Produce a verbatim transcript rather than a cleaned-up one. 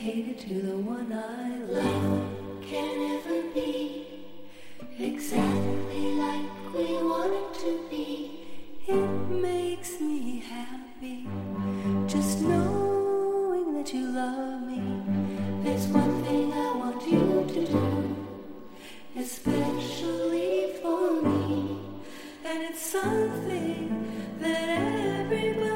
dedicated to the one I love. Can never be exactly like we want it to be. It makes me happy just knowing that you love me. There's one thing I want you to do, especially for me, and it's something that everybody